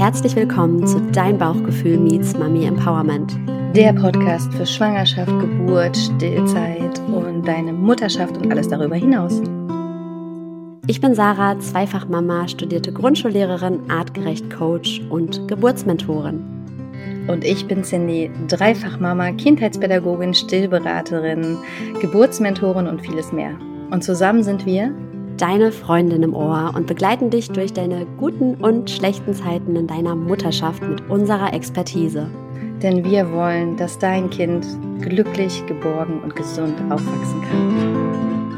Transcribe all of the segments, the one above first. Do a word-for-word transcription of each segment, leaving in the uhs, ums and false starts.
herzlich willkommen zu Dein Bauchgefühl meets Mami Empowerment. Der Podcast für Schwangerschaft, Geburt, Stillzeit und deine Mutterschaft und alles darüber hinaus. Ich bin Sarah, Zweifachmama, studierte Grundschullehrerin, artgerecht Coach und Geburtsmentorin. Und ich bin Cindy, Dreifachmama, Kindheitspädagogin, Stillberaterin, Geburtsmentorin und vieles mehr. Und zusammen sind wir deine Freundin im Ohr und begleiten dich durch deine guten und schlechten Zeiten in deiner Mutterschaft mit unserer Expertise. Denn wir wollen, dass dein Kind glücklich, geborgen und gesund aufwachsen kann.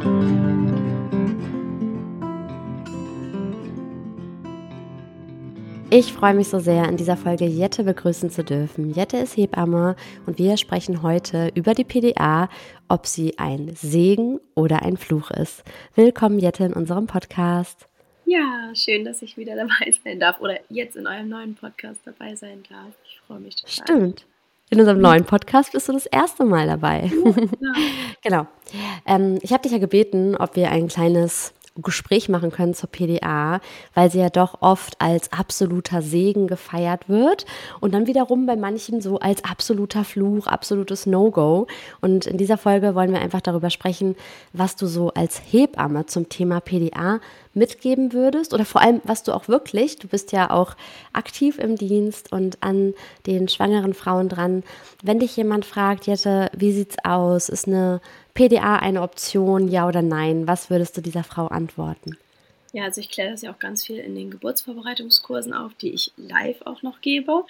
Ich freue mich so sehr, in dieser Folge Jette begrüßen zu dürfen. Jette ist Hebamme und wir sprechen heute über die P D A, ob sie ein Segen oder ein Fluch ist. Willkommen, Jette, in unserem Podcast. Ja, schön, dass ich wieder dabei sein darf oder jetzt in eurem neuen Podcast dabei sein darf. Ich freue mich total. Stimmt. In unserem neuen Podcast bist du das erste Mal dabei. Ja. Genau. Ähm, ich habe dich ja gebeten, ob wir ein kleines Gespräch machen können zur P D A, weil sie ja doch oft als absoluter Segen gefeiert wird und dann wiederum bei manchen so als absoluter Fluch, absolutes No-Go. Und in dieser Folge wollen wir einfach darüber sprechen, was du so als Hebamme zum Thema P D A mitgeben würdest oder vor allem, was du auch wirklich, du bist ja auch aktiv im Dienst und an den schwangeren Frauen dran. Wenn dich jemand fragt, Jette, wie sieht's aus? Ist eine P D A eine Option, ja oder nein? Was würdest du dieser Frau antworten? Ja, also ich kläre das ja auch ganz viel in den Geburtsvorbereitungskursen auf, die ich live auch noch gebe.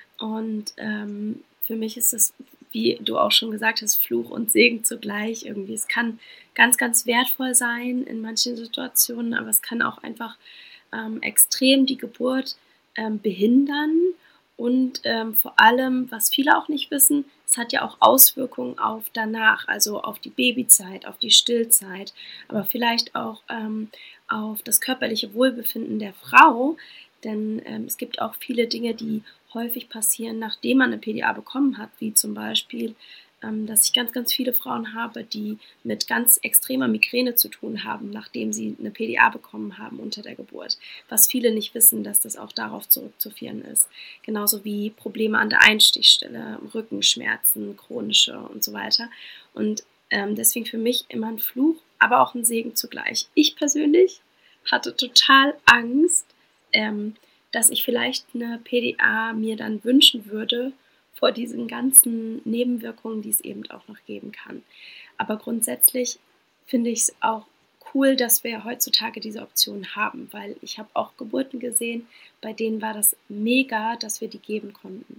Und ähm, für mich ist das, wie du auch schon gesagt hast, Fluch und Segen zugleich irgendwie. Es kann ganz, ganz wertvoll sein in manchen Situationen, aber es kann auch einfach ähm, extrem die Geburt ähm, behindern. Und ähm, vor allem, was viele auch nicht wissen, es hat ja auch Auswirkungen auf danach, also auf die Babyzeit, auf die Stillzeit, aber vielleicht auch ähm, auf das körperliche Wohlbefinden der Frau. Denn ähm, es gibt auch viele Dinge, die häufig passieren, nachdem man eine P D A bekommen hat, wie zum Beispiel, ähm, dass ich ganz, ganz viele Frauen habe, die mit ganz extremer Migräne zu tun haben, nachdem sie eine P D A bekommen haben unter der Geburt. Was viele nicht wissen, dass das auch darauf zurückzuführen ist. Genauso wie Probleme an der Einstichstelle, Rückenschmerzen, chronische und so weiter. Und ähm, deswegen für mich immer ein Fluch, aber auch ein Segen zugleich. Ich persönlich hatte total Angst, ähm, dass ich vielleicht eine P D A mir dann wünschen würde vor diesen ganzen Nebenwirkungen, die es eben auch noch geben kann. Aber grundsätzlich finde ich es auch cool, dass wir heutzutage diese Option haben, weil ich habe auch Geburten gesehen, bei denen war das mega, dass wir die geben konnten.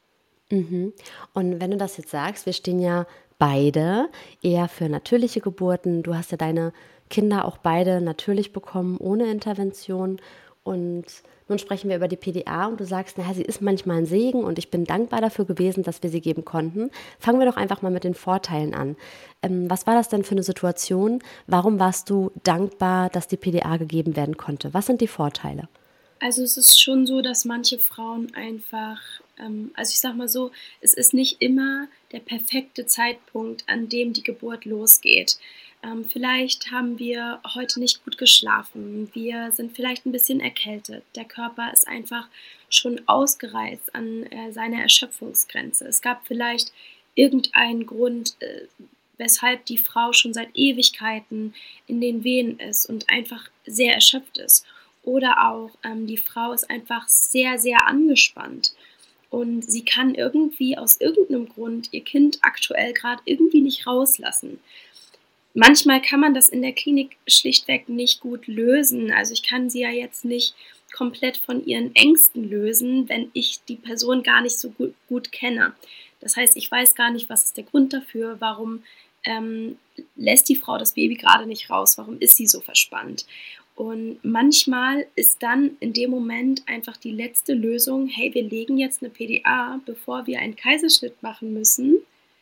Mhm. Und wenn du das jetzt sagst, wir stehen ja beide eher für natürliche Geburten. Du hast ja deine Kinder auch beide natürlich bekommen, ohne Intervention. Und nun sprechen wir über die P D A und du sagst, naja, sie ist manchmal ein Segen und ich bin dankbar dafür gewesen, dass wir sie geben konnten. Fangen wir doch einfach mal mit den Vorteilen an. Ähm, was war das denn für eine Situation? Warum warst du dankbar, dass die P D A gegeben werden konnte? Was sind die Vorteile? Also es ist schon so, dass manche Frauen einfach, ähm, also ich sag mal so, es ist nicht immer der perfekte Zeitpunkt, an dem die Geburt losgeht. Ähm, vielleicht haben wir heute nicht gut geschlafen, wir sind vielleicht ein bisschen erkältet, der Körper ist einfach schon ausgereizt an äh, seiner Erschöpfungsgrenze. Es gab vielleicht irgendeinen Grund, äh, weshalb die Frau schon seit Ewigkeiten in den Wehen ist und einfach sehr erschöpft ist. Oder auch ähm, die Frau ist einfach sehr, sehr angespannt und sie kann irgendwie aus irgendeinem Grund ihr Kind aktuell gerade irgendwie nicht rauslassen. Manchmal kann man das in der Klinik schlichtweg nicht gut lösen. Also ich kann sie ja jetzt nicht komplett von ihren Ängsten lösen, wenn ich die Person gar nicht so gut, gut kenne. Das heißt, ich weiß gar nicht, was ist der Grund dafür, warum ähm, lässt die Frau das Baby gerade nicht raus, warum ist sie so verspannt. Und manchmal ist dann in dem Moment einfach die letzte Lösung, hey, wir legen jetzt eine P D A, bevor wir einen Kaiserschnitt machen müssen.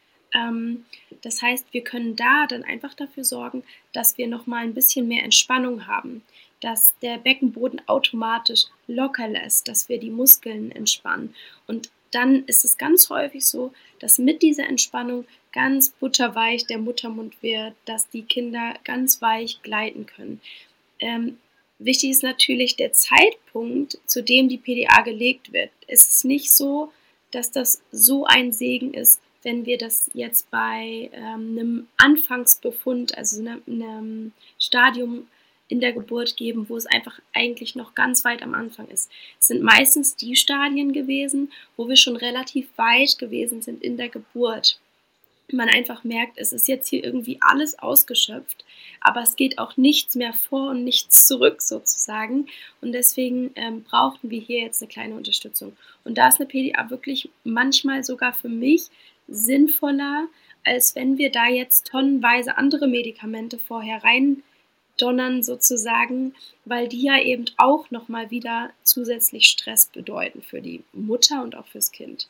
Ähm, das heißt, wir können da dann einfach dafür sorgen, dass wir nochmal ein bisschen mehr Entspannung haben, dass der Beckenboden automatisch locker lässt, dass wir die Muskeln entspannen. Und dann ist es ganz häufig so, dass mit dieser Entspannung ganz butterweich der Muttermund wird, dass die Kinder ganz weich gleiten können. Ähm, wichtig ist natürlich der Zeitpunkt, zu dem die P D A gelegt wird. Es ist nicht so, dass das so ein Segen ist, wenn wir das jetzt bei ähm, einem Anfangsbefund, also einem, einem Stadium in der Geburt geben, wo es einfach eigentlich noch ganz weit am Anfang ist. Es sind meistens die Stadien gewesen, wo wir schon relativ weit gewesen sind in der Geburt. Man einfach merkt, es ist jetzt hier irgendwie alles ausgeschöpft, aber es geht auch nichts mehr vor und nichts zurück sozusagen, und deswegen ähm, brauchten wir hier jetzt eine kleine Unterstützung. Und da ist eine P D A wirklich manchmal sogar für mich sinnvoller, als wenn wir da jetzt tonnenweise andere Medikamente vorher reindonnern sozusagen, weil die ja eben auch nochmal wieder zusätzlich Stress bedeuten für die Mutter und auch fürs Kind.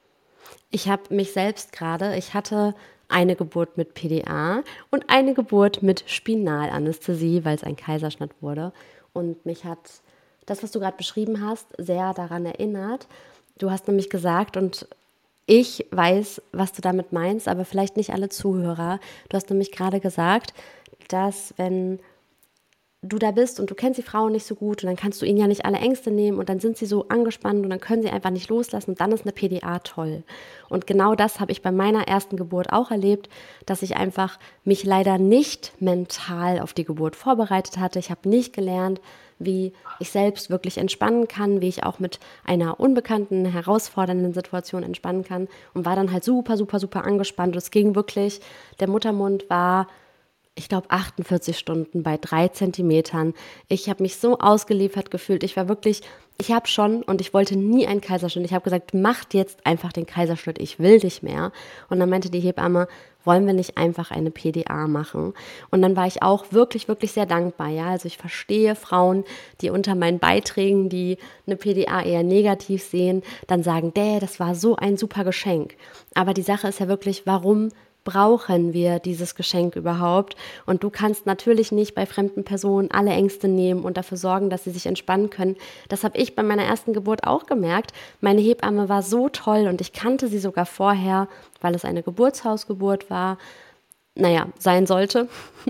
Ich habe mich selbst gerade, ich hatte eine Geburt mit P D A und eine Geburt mit Spinalanästhesie, weil es ein Kaiserschnitt wurde. Und mich hat das, was du gerade beschrieben hast, sehr daran erinnert. Du hast nämlich gesagt, und ich weiß, was du damit meinst, aber vielleicht nicht alle Zuhörer. Du hast nämlich gerade gesagt, dass wenn du da bist und du kennst die Frauen nicht so gut und dann kannst du ihnen ja nicht alle Ängste nehmen und dann sind sie so angespannt und dann können sie einfach nicht loslassen und dann ist eine P D A toll. Und genau das habe ich bei meiner ersten Geburt auch erlebt, dass ich einfach mich leider nicht mental auf die Geburt vorbereitet hatte. Ich habe nicht gelernt, wie ich selbst wirklich entspannen kann, wie ich auch mit einer unbekannten, herausfordernden Situation entspannen kann und war dann halt super, super, super angespannt. Und es ging wirklich, der Muttermund war, ich glaube, achtundvierzig Stunden bei drei Zentimetern. Ich habe mich so ausgeliefert gefühlt. Ich war wirklich, ich habe schon, und ich wollte nie einen Kaiserschnitt. Ich habe gesagt, macht jetzt einfach den Kaiserschnitt, ich will nicht mehr. Und dann meinte die Hebamme, wollen wir nicht einfach eine P D A machen? Und dann war ich auch wirklich, wirklich sehr dankbar. Ja, also ich verstehe Frauen, die unter meinen Beiträgen, die eine P D A eher negativ sehen, dann sagen, däh, das war so ein super Geschenk. Aber die Sache ist ja wirklich, warum brauchen wir dieses Geschenk überhaupt? Und du kannst natürlich nicht bei fremden Personen alle Ängste nehmen und dafür sorgen, dass sie sich entspannen können. Das habe ich bei meiner ersten Geburt auch gemerkt. Meine Hebamme war so toll und ich kannte sie sogar vorher, weil es eine Geburtshausgeburt war. Naja, sein sollte.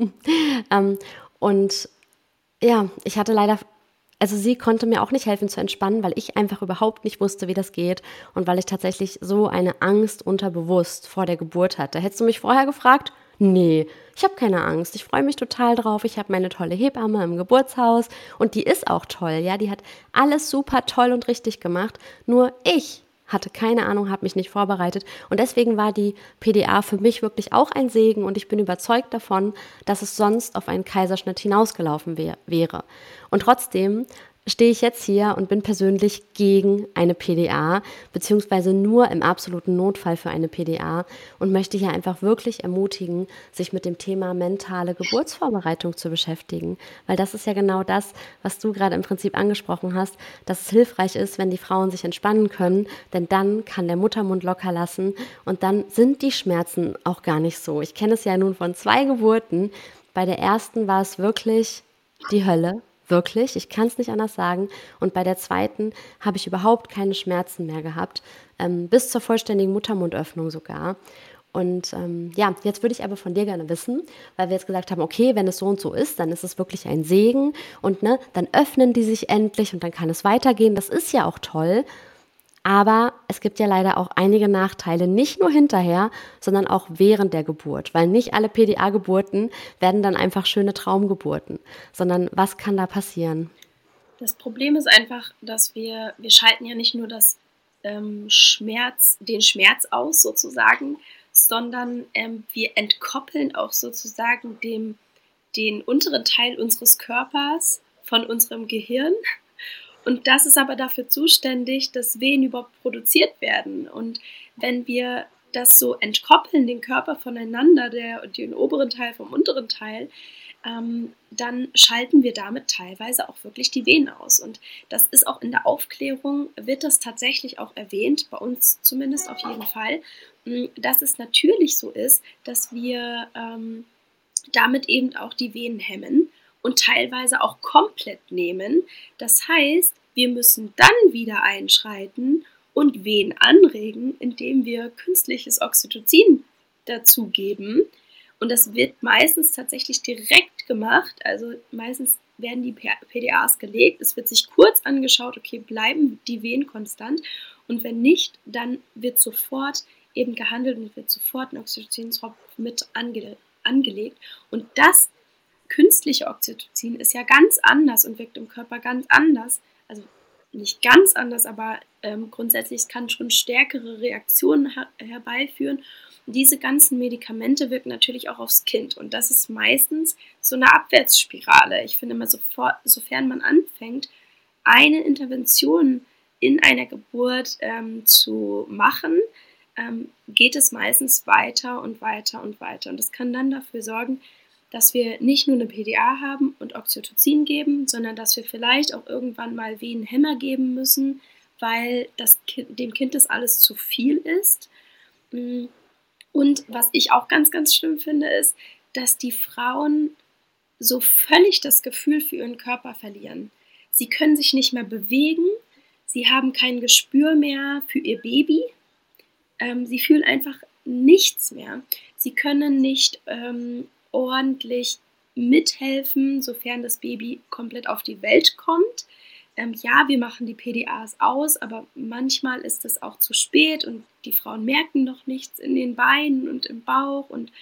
ähm, und ja, ich hatte leider, also sie konnte mir auch nicht helfen zu entspannen, weil ich einfach überhaupt nicht wusste, wie das geht und weil ich tatsächlich so eine Angst unterbewusst vor der Geburt hatte. Hättest du mich vorher gefragt? Nee, ich habe keine Angst. Ich freue mich total drauf. Ich habe meine tolle Hebamme im Geburtshaus und die ist auch toll. Ja, die hat alles super toll und richtig gemacht. Nur ich hatte keine Ahnung, habe mich nicht vorbereitet und deswegen war die P D A für mich wirklich auch ein Segen und ich bin überzeugt davon, dass es sonst auf einen Kaiserschnitt hinausgelaufen wär, wäre. Und trotzdem stehe ich jetzt hier und bin persönlich gegen eine P D A, beziehungsweise nur im absoluten Notfall für eine P D A und möchte hier einfach wirklich ermutigen, sich mit dem Thema mentale Geburtsvorbereitung zu beschäftigen, weil das ist ja genau das, was du gerade im Prinzip angesprochen hast, dass es hilfreich ist, wenn die Frauen sich entspannen können, denn dann kann der Muttermund locker lassen und dann sind die Schmerzen auch gar nicht so. Ich kenne es ja nun von zwei Geburten. Bei der ersten war es wirklich die Hölle. Wirklich, ich kann es nicht anders sagen. Und bei der zweiten habe ich überhaupt keine Schmerzen mehr gehabt, ähm, bis zur vollständigen Muttermundöffnung sogar. Und ähm, ja, jetzt würde ich aber von dir gerne wissen, weil wir jetzt gesagt haben, okay, wenn es so und so ist, dann ist es wirklich ein Segen und ne, dann öffnen die sich endlich und dann kann es weitergehen. Das ist ja auch toll. Aber es gibt ja leider auch einige Nachteile, nicht nur hinterher, sondern auch während der Geburt, weil nicht alle P D A-Geburten werden dann einfach schöne Traumgeburten, sondern was kann da passieren? Das Problem ist einfach, dass wir, wir schalten ja nicht nur das ähm, Schmerz, den Schmerz aus sozusagen, sondern ähm, wir entkoppeln auch sozusagen dem, den unteren Teil unseres Körpers von unserem Gehirn. Und das ist aber dafür zuständig, dass Wehen überhaupt produziert werden. Und wenn wir das so entkoppeln, den Körper voneinander, der, den oberen Teil vom unteren Teil, ähm, dann schalten wir damit teilweise auch wirklich die Wehen aus. Und das ist auch in der Aufklärung, wird das tatsächlich auch erwähnt, bei uns zumindest auf jeden Fall, dass es natürlich so ist, dass wir ähm, damit eben auch die Venen hemmen und teilweise auch komplett nehmen. Das heißt, wir müssen dann wieder einschreiten und Wehen anregen, indem wir künstliches Oxytocin dazugeben. Und das wird meistens tatsächlich direkt gemacht. Also meistens werden die P D As gelegt. Es wird sich kurz angeschaut, okay, bleiben die Wehen konstant? Und wenn nicht, dann wird sofort eben gehandelt und wird sofort ein Oxytocin-Tropf mit ange- angelegt. Und das künstliche Oxytocin ist ja ganz anders und wirkt im Körper ganz anders. Also nicht ganz anders, aber ähm, grundsätzlich kann schon stärkere Reaktionen her- herbeiführen. Und diese ganzen Medikamente wirken natürlich auch aufs Kind. Und das ist meistens so eine Abwärtsspirale. Ich finde immer, sofort, sofern man anfängt, eine Intervention in einer Geburt ähm, zu machen, ähm, geht es meistens weiter und weiter und weiter. Und das kann dann dafür sorgen, dass wir nicht nur eine P D A haben und Oxytocin geben, sondern dass wir vielleicht auch irgendwann mal Wehenhämmer geben müssen, weil das kind, dem Kind das alles zu viel ist. Und was ich auch ganz, ganz schlimm finde, ist, dass die Frauen so völlig das Gefühl für ihren Körper verlieren. Sie können sich nicht mehr bewegen, sie haben kein Gespür mehr für ihr Baby, ähm, sie fühlen einfach nichts mehr. Sie können nicht ähm, ordentlich mithelfen, sofern das Baby komplett auf die Welt kommt. Ähm, ja, wir machen die P D As aus, aber manchmal ist es auch zu spät und die Frauen merken noch nichts in den Beinen und im Bauch und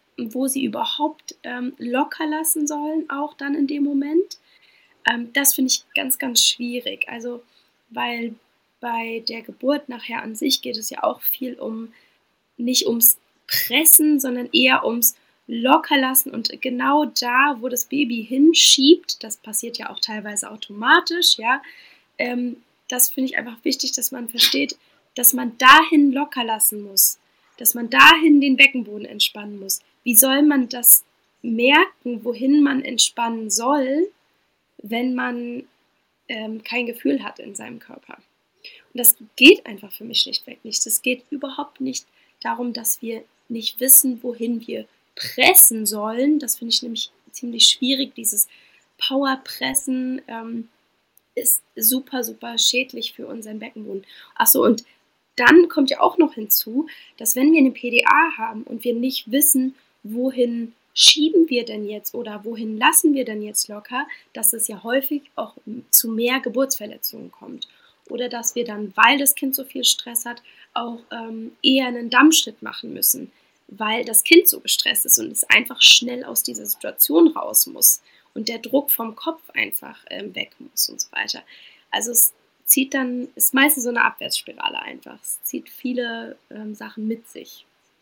wo sie überhaupt ähm, locker lassen sollen, auch dann in dem Moment. Ähm, das finde ich ganz, ganz schwierig. Also, weil bei der Geburt nachher an sich geht es ja auch viel um, nicht ums Pressen, sondern eher ums Lockerlassen und genau da, wo das Baby hinschiebt, das passiert ja auch teilweise automatisch, ja, ähm, das finde ich einfach wichtig, dass man versteht, dass man dahin locker lassen muss, dass man dahin den Beckenboden entspannen muss. Wie soll man das merken, wohin man entspannen soll, wenn man ähm, kein Gefühl hat in seinem Körper? Und das geht einfach für mich schlichtweg nicht. Es geht überhaupt nicht darum, dass wir nicht wissen, wohin wir pressen sollen. Das finde ich nämlich ziemlich schwierig. Dieses Powerpressen ähm, ist super, super schädlich für unseren Beckenboden. Achso, und dann kommt ja auch noch hinzu, dass wenn wir eine P D A haben und wir nicht wissen, wohin schieben wir denn jetzt oder wohin lassen wir denn jetzt locker, dass es ja häufig auch zu mehr Geburtsverletzungen kommt. Oder dass wir dann, weil das Kind so viel Stress hat, auch ähm, eher einen Dammschnitt machen müssen, weil das Kind so gestresst ist und es einfach schnell aus dieser Situation raus muss und der Druck vom Kopf einfach ähm, weg muss und so weiter. Also es zieht dann, ist meistens so eine Abwärtsspirale einfach. Es zieht viele ähm, Sachen mit sich.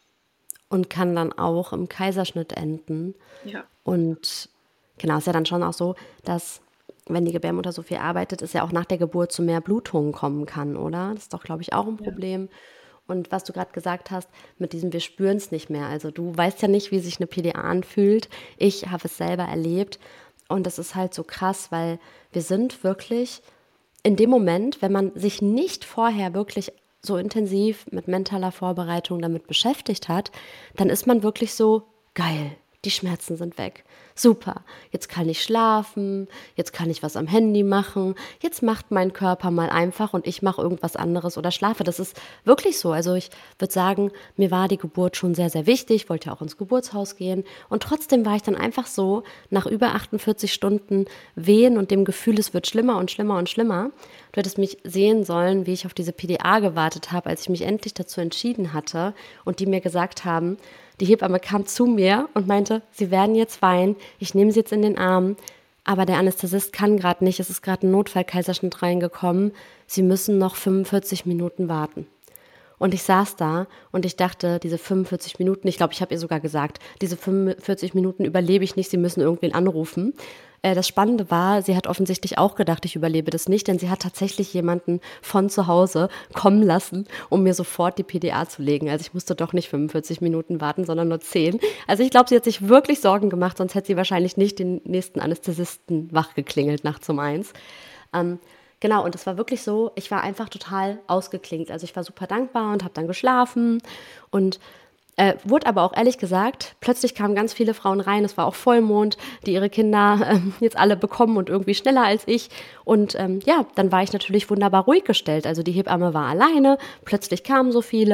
Und kann dann auch im Kaiserschnitt enden. Ja. Und genau, ist ja dann schon auch so, dass, wenn die Gebärmutter so viel arbeitet, es ja auch nach der Geburt zu mehr Blutungen kommen kann, oder? Das ist doch, glaube ich, auch ein Problem. Ja. Und was du gerade gesagt hast, mit diesem wir spüren es nicht mehr. Also du weißt ja nicht, wie sich eine P D A anfühlt. Ich habe es selber erlebt. Und das ist halt so krass, weil wir sind wirklich in dem Moment, wenn man sich nicht vorher wirklich so intensiv mit mentaler Vorbereitung damit beschäftigt hat, dann ist man wirklich so, geil, die Schmerzen sind weg. Super, jetzt kann ich schlafen, jetzt kann ich was am Handy machen, jetzt macht mein Körper mal einfach und ich mache irgendwas anderes oder schlafe. Das ist wirklich so. Also ich würde sagen, mir war die Geburt schon sehr, sehr wichtig, wollte ja auch ins Geburtshaus gehen und trotzdem war ich dann einfach so, nach über achtundvierzig Stunden Wehen und dem Gefühl, es wird schlimmer und schlimmer und schlimmer. Du hättest mich sehen sollen, wie ich auf diese P D A gewartet habe, als ich mich endlich dazu entschieden hatte und die mir gesagt haben, die Hebamme kam zu mir und meinte, Sie werden jetzt weinen, ich nehme Sie jetzt in den Arm, aber der Anästhesist kann gerade nicht, es ist gerade ein Notfallkaiserschnitt reingekommen, Sie müssen noch fünfundvierzig Minuten warten. Und ich saß da und ich dachte, diese fünfundvierzig Minuten, ich glaube, ich habe ihr sogar gesagt, diese fünfundvierzig Minuten überlebe ich nicht, Sie müssen irgendwen anrufen. Das Spannende war, sie hat offensichtlich auch gedacht, ich überlebe das nicht, denn sie hat tatsächlich jemanden von zu Hause kommen lassen, um mir sofort die P D A zu legen. Also ich musste doch nicht fünfundvierzig Minuten warten, sondern nur zehn. Also ich glaube, sie hat sich wirklich Sorgen gemacht, sonst hätte sie wahrscheinlich nicht den nächsten Anästhesisten wachgeklingelt nachts um eins. Ähm, genau, und es war wirklich so, ich war einfach total ausgeklingt. Also ich war super dankbar und habe dann geschlafen und Äh, wurde aber auch ehrlich gesagt, plötzlich kamen ganz viele Frauen rein, es war auch Vollmond, die ihre Kinder äh, jetzt alle bekommen und irgendwie schneller als ich. Und ähm, ja, dann war ich natürlich wunderbar ruhig gestellt. Also die Hebamme war alleine, plötzlich kamen so viele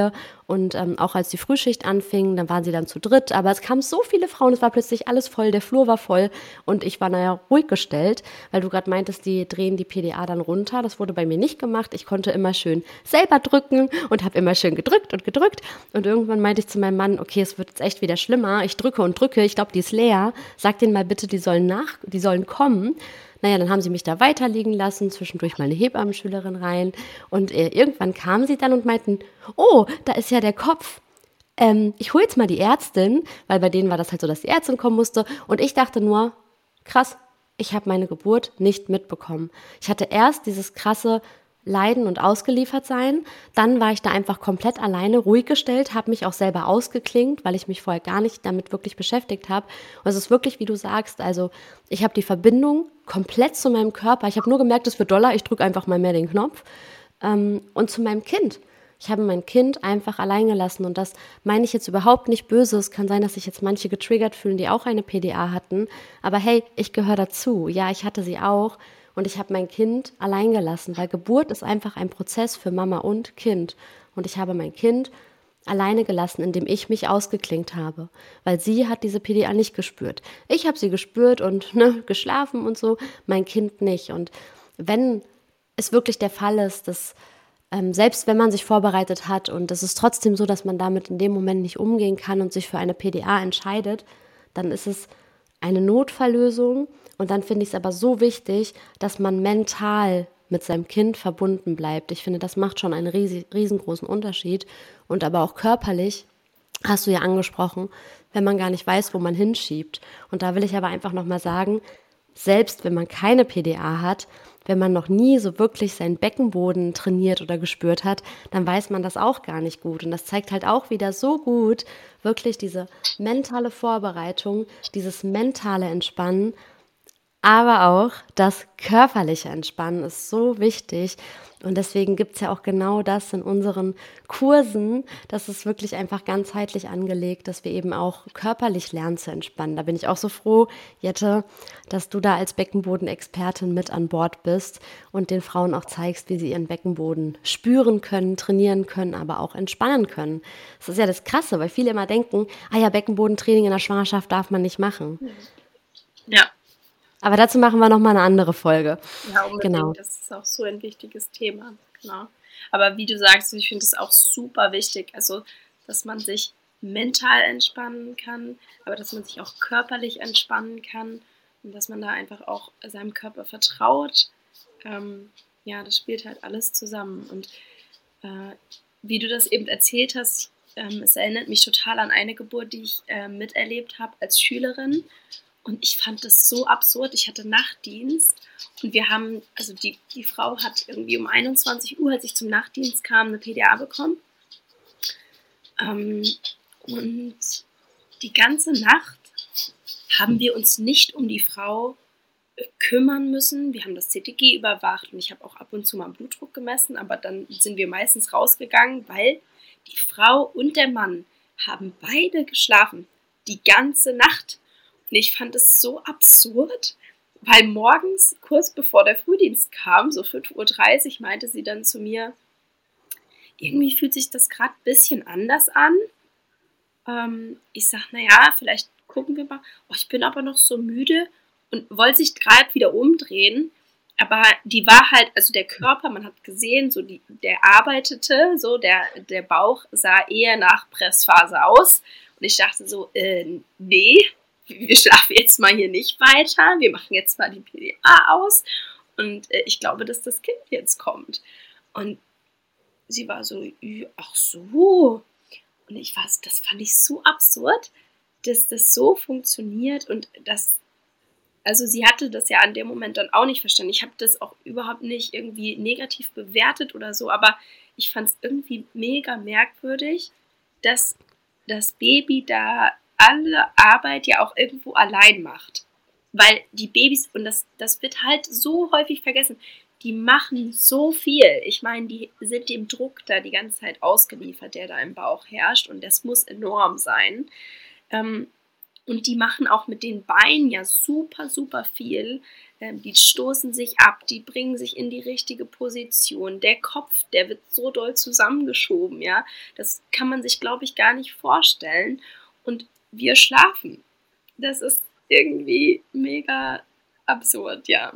Und ähm, auch als die Frühschicht anfing, dann waren sie dann zu dritt. Aber es kamen so viele Frauen, es war plötzlich alles voll, der Flur war voll und ich war naja ruhig gestellt, weil du gerade meintest, die drehen die P D A dann runter. Das wurde bei mir nicht gemacht. Ich konnte immer schön selber drücken und habe immer schön gedrückt und gedrückt. Und irgendwann meinte ich zu meinem Mann, okay, es wird jetzt echt wieder schlimmer. Ich drücke und drücke, ich glaube, die ist leer. Sag denen mal bitte, die sollen nach, die sollen kommen. Naja, dann haben sie mich da weiterliegen lassen, zwischendurch mal eine Hebammenschülerin rein. Und äh, irgendwann kamen sie dann und meinten, oh, da ist ja der Kopf. Ähm, ich hole jetzt mal die Ärztin, weil bei denen war das halt so, dass die Ärztin kommen musste. Und ich dachte nur, krass, ich habe meine Geburt nicht mitbekommen. Ich hatte erst dieses krasse Leiden und ausgeliefert sein. Dann war ich da einfach komplett alleine, ruhig gestellt, habe mich auch selber ausgeklingt, weil ich mich vorher gar nicht damit wirklich beschäftigt habe. Und es ist wirklich, wie du sagst, also ich habe die Verbindung komplett zu meinem Körper. Ich habe nur gemerkt, es wird doller, ich drücke einfach mal mehr den Knopf. Ähm, und zu meinem Kind. Ich habe mein Kind einfach allein gelassen und das meine ich jetzt überhaupt nicht böse. Es kann sein, dass sich jetzt manche getriggert fühlen, die auch eine P D A hatten. Aber hey, ich gehöre dazu. Ja, ich hatte sie auch. Und ich habe mein Kind allein gelassen, weil Geburt ist einfach ein Prozess für Mama und Kind. Und ich habe mein Kind alleine gelassen, indem ich mich ausgeklinkt habe, weil sie hat diese P D A nicht gespürt. Ich habe sie gespürt und ne, geschlafen und so, mein Kind nicht. Und wenn es wirklich der Fall ist, dass ähm, selbst wenn man sich vorbereitet hat und es ist trotzdem so, dass man damit in dem Moment nicht umgehen kann und sich für eine P D A entscheidet, dann ist es eine Notfalllösung. Und dann finde ich es aber so wichtig, dass man mental mit seinem Kind verbunden bleibt. Ich finde, das macht schon einen riesig, riesengroßen Unterschied. Und aber auch körperlich, hast du ja angesprochen, wenn man gar nicht weiß, wo man hinschiebt. Und da will ich aber einfach nochmal sagen, selbst wenn man keine P D A hat, wenn man noch nie so wirklich seinen Beckenboden trainiert oder gespürt hat, dann weiß man das auch gar nicht gut. Und das zeigt halt auch wieder so gut, wirklich diese mentale Vorbereitung, dieses mentale Entspannen, aber auch das körperliche Entspannen ist so wichtig. Und deswegen gibt es ja auch genau das in unseren Kursen. Das ist wirklich einfach ganzheitlich angelegt, dass wir eben auch körperlich lernen zu entspannen. Da bin ich auch so froh, Jette, dass du da als Beckenbodenexpertin mit an Bord bist und den Frauen auch zeigst, wie sie ihren Beckenboden spüren können, trainieren können, aber auch entspannen können. Das ist ja das Krasse, weil viele immer denken, ah ja, Beckenbodentraining in der Schwangerschaft darf man nicht machen. Ja. Aber dazu machen wir nochmal eine andere Folge. Ja, unbedingt. Genau. Das ist auch so ein wichtiges Thema. Genau. Aber wie du sagst, ich finde es auch super wichtig, also dass man sich mental entspannen kann, aber dass man sich auch körperlich entspannen kann und dass man da einfach auch seinem Körper vertraut. Ähm, ja, das spielt halt alles zusammen. Und äh, wie du das eben erzählt hast, ähm, es erinnert mich total an eine Geburt, die ich äh, miterlebt habe als Schülerin. Und ich fand das so absurd. Ich hatte Nachtdienst und wir haben, also die, die Frau hat irgendwie um einundzwanzig Uhr, als ich zum Nachtdienst kam, eine P D A bekommen. Ähm, und die ganze Nacht haben wir uns nicht um die Frau kümmern müssen. Wir haben das C T G überwacht und ich habe auch ab und zu mal Blutdruck gemessen, aber dann sind wir meistens rausgegangen, weil die Frau und der Mann haben beide geschlafen. Die ganze Nacht. Und ich fand es so absurd, weil morgens, kurz bevor der Frühdienst kam, so fünf Uhr dreißig, meinte sie dann zu mir, irgendwie fühlt sich das gerade ein bisschen anders an. Ähm, ich sage, naja, vielleicht gucken wir mal. Oh, ich bin aber noch so müde und wollte sich gerade wieder umdrehen. Aber die war halt, also der Körper, man hat gesehen, so die, der arbeitete, so der, der Bauch sah eher nach Pressphase aus. Und ich dachte so, äh, nee, wir schlafen jetzt mal hier nicht weiter, wir machen jetzt mal die P D A aus und äh, ich glaube, dass das Kind jetzt kommt. Und sie war so, ach so. Und ich war, das fand ich so absurd, dass das so funktioniert und das, also sie hatte das ja an dem Moment dann auch nicht verstanden. Ich habe das auch überhaupt nicht irgendwie negativ bewertet oder so, aber ich fand es irgendwie mega merkwürdig, dass das Baby da alle Arbeit ja auch irgendwo allein macht. Weil die Babys, und das, das wird halt so häufig vergessen, die machen so viel. Ich meine, die sind dem Druck da die ganze Zeit ausgeliefert, der da im Bauch herrscht und das muss enorm sein. Ähm, und die machen auch mit den Beinen ja super, super viel. ähm, die stoßen sich ab, die bringen sich in die richtige Position. Der Kopf, der wird so doll zusammengeschoben, ja. Das kann man sich, glaube ich, gar nicht vorstellen. Und wir schlafen. Das ist irgendwie mega absurd, ja.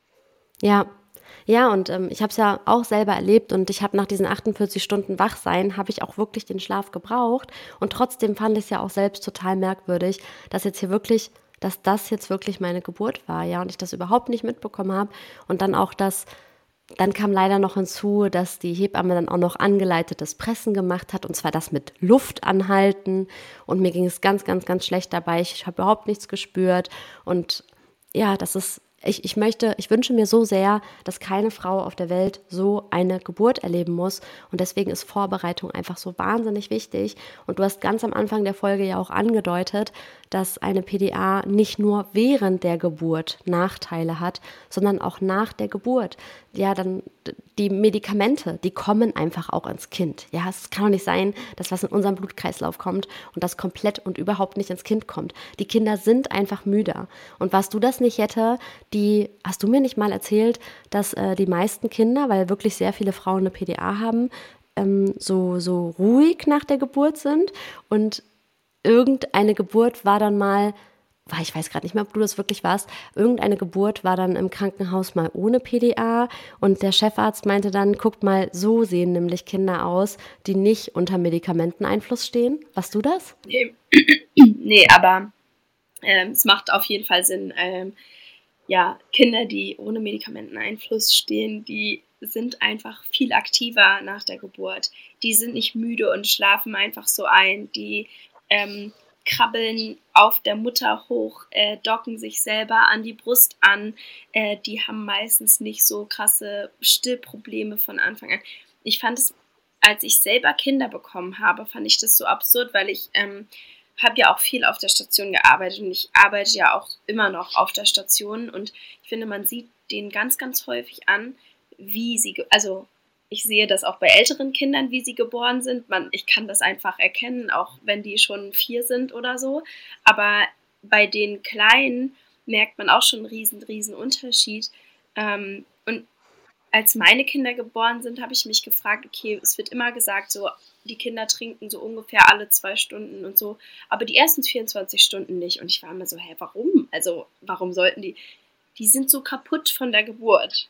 Ja, ja, und ähm, ich habe es ja auch selber erlebt und ich habe nach diesen achtundvierzig Stunden Wachsein, habe ich auch wirklich den Schlaf gebraucht und trotzdem fand ich es ja auch selbst total merkwürdig, dass jetzt hier wirklich, dass das jetzt wirklich meine Geburt war, ja, und ich das überhaupt nicht mitbekommen habe und dann auch das, dann kam leider noch hinzu, dass die Hebamme dann auch noch angeleitetes Pressen gemacht hat und zwar das mit Luft anhalten und mir ging es ganz, ganz, ganz schlecht dabei, ich habe überhaupt nichts gespürt und ja, das ist Ich, ich möchte, ich wünsche mir so sehr, dass keine Frau auf der Welt so eine Geburt erleben muss. Und deswegen ist Vorbereitung einfach so wahnsinnig wichtig. Und du hast ganz am Anfang der Folge ja auch angedeutet, dass eine P D A nicht nur während der Geburt Nachteile hat, sondern auch nach der Geburt. Ja, dann die Medikamente, die kommen einfach auch ins Kind. Ja, es kann doch nicht sein, dass was in unserem Blutkreislauf kommt und das komplett und überhaupt nicht ins Kind kommt. Die Kinder sind einfach müder. Und was du das nicht hätte, die, hast du mir nicht mal erzählt, dass äh, die meisten Kinder, weil wirklich sehr viele Frauen eine P D A haben, ähm, so, so ruhig nach der Geburt sind und irgendeine Geburt war dann mal, ich weiß gerade nicht mehr, ob du das wirklich warst, irgendeine Geburt war dann im Krankenhaus mal ohne P D A und der Chefarzt meinte dann, guckt mal, so sehen nämlich Kinder aus, die nicht unter Medikamenteneinfluss stehen. Warst du das? Nee, nee aber ähm, es macht auf jeden Fall Sinn. Ähm, ja, Kinder, die ohne Medikamenteneinfluss stehen, die sind einfach viel aktiver nach der Geburt. Die sind nicht müde und schlafen einfach so ein. Die ähm, krabbeln auf der Mutter hoch, äh, docken sich selber an die Brust an. Äh, die haben meistens nicht so krasse Stillprobleme von Anfang an. Ich fand es, als ich selber Kinder bekommen habe, fand ich das so absurd, weil ich ähm, habe ja auch viel auf der Station gearbeitet und ich arbeite ja auch immer noch auf der Station und ich finde, man sieht denen ganz, ganz häufig an, wie sie, ge- also ich sehe das auch bei älteren Kindern, wie sie geboren sind. Man, ich kann das einfach erkennen, auch wenn die schon vier sind oder so. Aber bei den Kleinen merkt man auch schon einen riesen, riesen Unterschied. Ähm, und als meine Kinder geboren sind, habe ich mich gefragt, okay, es wird immer gesagt, so die Kinder trinken so ungefähr alle zwei Stunden und so, aber die ersten vierundzwanzig Stunden nicht. Und ich war immer so, hä, warum? Also, warum sollten die? Die sind so kaputt von der Geburt.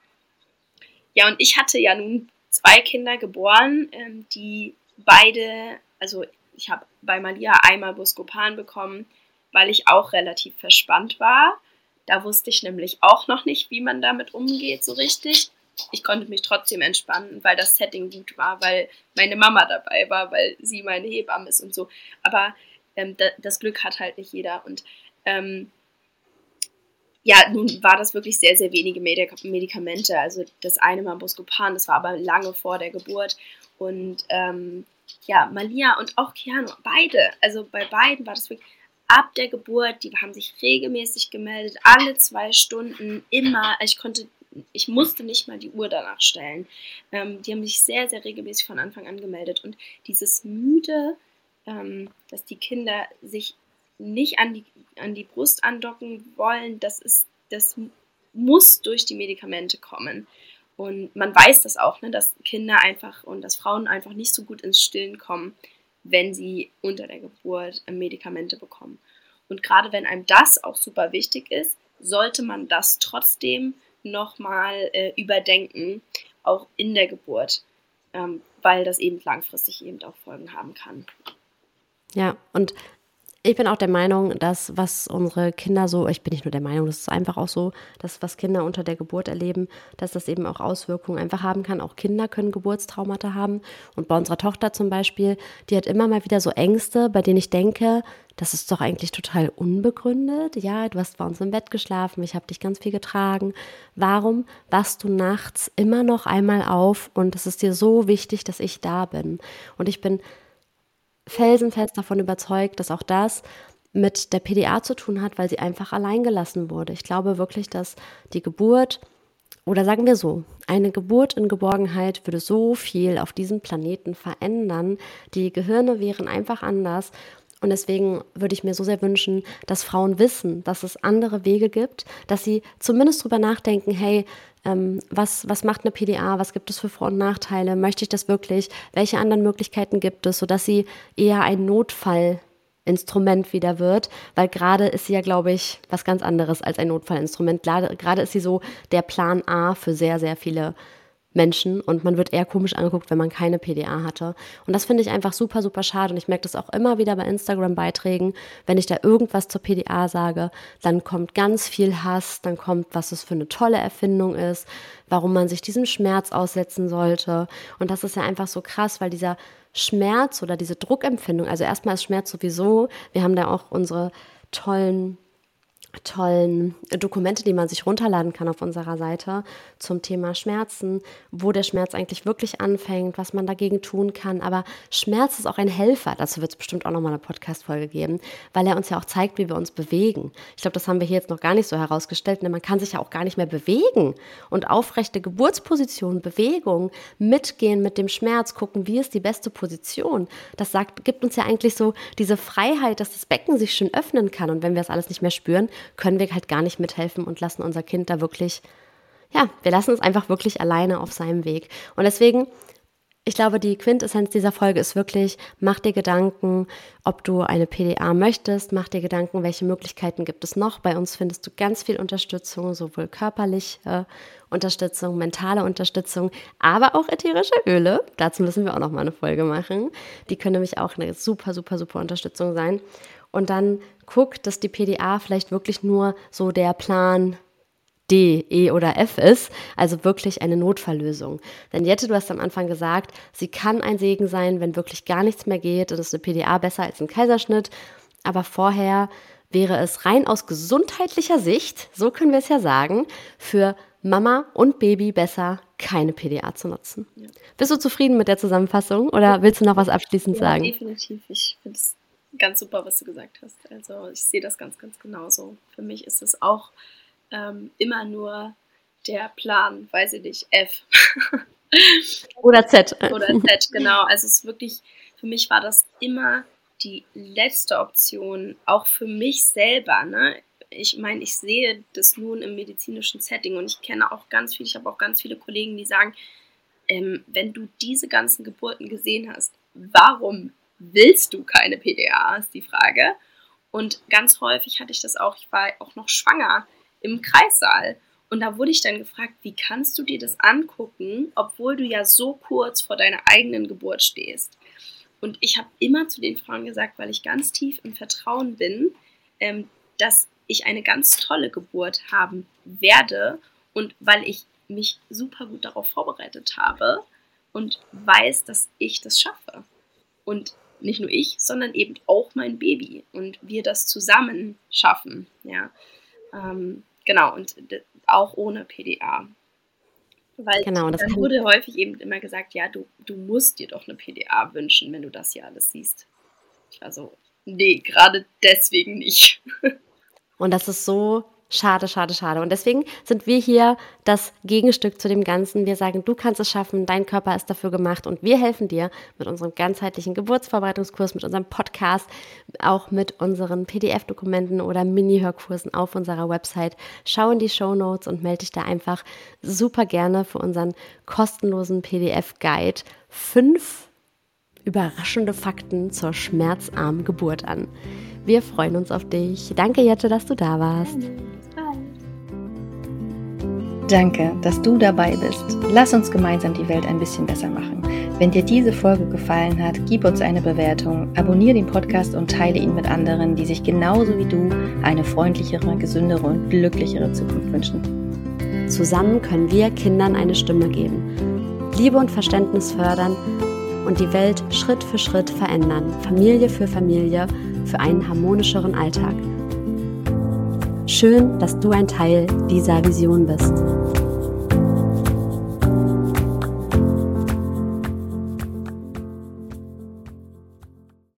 Ja, und ich hatte ja nun zwei Kinder geboren, ähm, die beide, also ich habe bei Malia einmal Buscopan bekommen, weil ich auch relativ verspannt war. Da wusste ich nämlich auch noch nicht, wie man damit umgeht so richtig. Ich konnte mich trotzdem entspannen, weil das Setting gut war, weil meine Mama dabei war, weil sie meine Hebamme ist und so. Aber ähm, da, das Glück hat halt nicht jeder. Und ähm, ja, nun war das wirklich sehr, sehr wenige Medik- Medikamente. Also das eine war Buscopan, das war aber lange vor der Geburt. Und ähm, ja, Malia und auch Keanu, beide, also bei beiden war das wirklich ab der Geburt, die haben sich regelmäßig gemeldet, alle zwei Stunden, immer. Ich konnte, ich musste nicht mal die Uhr danach stellen. Ähm, die haben sich sehr, sehr regelmäßig von Anfang an gemeldet. Und dieses Müde, ähm, dass die Kinder sich nicht an die, an die Brust andocken wollen, das ist, das muss durch die Medikamente kommen. Und man weiß das auch, ne, dass Kinder einfach und dass Frauen einfach nicht so gut ins Stillen kommen, wenn sie unter der Geburt Medikamente bekommen. Und gerade wenn einem das auch super wichtig ist, sollte man das trotzdem nochmal äh, überdenken, auch in der Geburt, ähm, weil das eben langfristig eben auch Folgen haben kann. Ja, und ich bin auch der Meinung, dass was unsere Kinder so, ich bin nicht nur der Meinung, das ist einfach auch so, dass was Kinder unter der Geburt erleben, dass das eben auch Auswirkungen einfach haben kann. Auch Kinder können Geburtstraumata haben. Und bei unserer Tochter zum Beispiel, die hat immer mal wieder so Ängste, bei denen ich denke, das ist doch eigentlich total unbegründet. Ja, du hast bei uns im Bett geschlafen, ich habe dich ganz viel getragen. Warum wachst du nachts immer noch einmal auf und es ist dir so wichtig, dass ich da bin? Und ich bin felsenfest davon überzeugt, dass auch das mit der P D A zu tun hat, weil sie einfach allein gelassen wurde. Ich glaube wirklich, dass die Geburt, oder sagen wir so, eine Geburt in Geborgenheit würde so viel auf diesem Planeten verändern. Die Gehirne wären einfach anders Und deswegen würde ich mir so sehr wünschen, dass Frauen wissen, dass es andere Wege gibt, dass sie zumindest drüber nachdenken, hey, ähm, was, was macht eine P D A, was gibt es für Vor- und Nachteile, möchte ich das wirklich, welche anderen Möglichkeiten gibt es, sodass sie eher ein Notfallinstrument wieder wird, weil gerade ist sie ja, glaube ich, was ganz anderes als ein Notfallinstrument. Gerade, gerade ist sie so der Plan A für sehr, sehr viele Menschen und man wird eher komisch angeguckt, wenn man keine P D A hatte. Und das finde ich einfach super, super schade und ich merke das auch immer wieder bei Instagram-Beiträgen, wenn ich da irgendwas zur P D A sage, dann kommt ganz viel Hass, dann kommt, was es für eine tolle Erfindung ist, warum man sich diesem Schmerz aussetzen sollte und das ist ja einfach so krass, weil dieser Schmerz oder diese Druckempfindung, also erstmal ist Schmerz sowieso, wir haben da auch unsere tollen tollen Dokumente, die man sich runterladen kann auf unserer Seite zum Thema Schmerzen, wo der Schmerz eigentlich wirklich anfängt, was man dagegen tun kann. Aber Schmerz ist auch ein Helfer. Dazu wird es bestimmt auch nochmal eine Podcast-Folge geben, weil er uns ja auch zeigt, wie wir uns bewegen. Ich glaube, das haben wir hier jetzt noch gar nicht so herausgestellt, denn man kann sich ja auch gar nicht mehr bewegen. Und aufrechte Geburtsposition, Bewegung, mitgehen mit dem Schmerz, gucken, wie ist die beste Position. Das sagt, gibt uns ja eigentlich so diese Freiheit, dass das Becken sich schön öffnen kann. Und wenn wir das alles nicht mehr spüren, können wir halt gar nicht mithelfen und lassen unser Kind da wirklich, ja, wir lassen es einfach wirklich alleine auf seinem Weg. Und deswegen, ich glaube, die Quintessenz dieser Folge ist wirklich, mach dir Gedanken, ob du eine P D A möchtest, mach dir Gedanken, welche Möglichkeiten gibt es noch. Bei uns findest du ganz viel Unterstützung, sowohl körperliche Unterstützung, mentale Unterstützung, aber auch ätherische Öle. Dazu müssen wir auch noch mal eine Folge machen. Die können nämlich auch eine super, super, super Unterstützung sein. Und dann guck, dass die P D A vielleicht wirklich nur so der Plan D, E oder F ist, also wirklich eine Notfalllösung. Denn Jette, du hast am Anfang gesagt, sie kann ein Segen sein, wenn wirklich gar nichts mehr geht. Dann ist eine P D A besser als ein Kaiserschnitt. Aber vorher wäre es rein aus gesundheitlicher Sicht, so können wir es ja sagen, für Mama und Baby besser, keine P D A zu nutzen. Ja. Bist du zufrieden mit der Zusammenfassung oder willst du noch was abschließend ja, sagen? Definitiv. Ich finde es ganz super, was du gesagt hast. Also ich sehe das ganz, ganz genauso. Für mich ist es auch ähm, immer nur der Plan, weiß ich nicht, F. Oder Z. Oder Z, genau. Also es ist wirklich, für mich war das immer die letzte Option, auch für mich selber. Ne? Ich meine, ich sehe das nun im medizinischen Setting und ich kenne auch ganz viele, ich habe auch ganz viele Kollegen, die sagen, ähm, wenn du diese ganzen Geburten gesehen hast, warum willst du keine P D A, ist die Frage. Und ganz häufig hatte ich das auch, ich war auch noch schwanger im Kreissaal. Und da wurde ich dann gefragt, wie kannst du dir das angucken, obwohl du ja so kurz vor deiner eigenen Geburt stehst. Und ich habe immer zu den Frauen gesagt, weil ich ganz tief im Vertrauen bin, ähm, dass ich eine ganz tolle Geburt haben werde und weil ich mich super gut darauf vorbereitet habe und weiß, dass ich das schaffe. Und nicht nur ich, sondern eben auch mein Baby und wir das zusammen schaffen. Ja. Ähm, genau, und d- auch ohne P D A. Weil genau, das dann wurde häufig eben immer gesagt, ja, du, du musst dir doch eine P D A wünschen, wenn du das hier alles siehst. Also, nee, gerade deswegen nicht. Und das ist so schade, schade, schade. Und deswegen sind wir hier das Gegenstück zu dem Ganzen. Wir sagen, du kannst es schaffen, dein Körper ist dafür gemacht und wir helfen dir mit unserem ganzheitlichen Geburtsvorbereitungskurs, mit unserem Podcast, auch mit unseren P D F-Dokumenten oder Mini-Hörkursen auf unserer Website. Schau in die Shownotes und melde dich da einfach super gerne für unseren kostenlosen P D F-Guide. Fünf überraschende Fakten zur schmerzarmen Geburt an. Wir freuen uns auf dich. Danke, Jette, dass du da warst. Danke, dass du dabei bist. Lass uns gemeinsam die Welt ein bisschen besser machen. Wenn dir diese Folge gefallen hat, gib uns eine Bewertung, abonniere den Podcast und teile ihn mit anderen, die sich genauso wie du eine freundlichere, gesündere und glücklichere Zukunft wünschen. Zusammen können wir Kindern eine Stimme geben, Liebe und Verständnis fördern und die Welt Schritt für Schritt verändern, Familie für Familie, für einen harmonischeren Alltag. Schön, dass du ein Teil dieser Vision bist.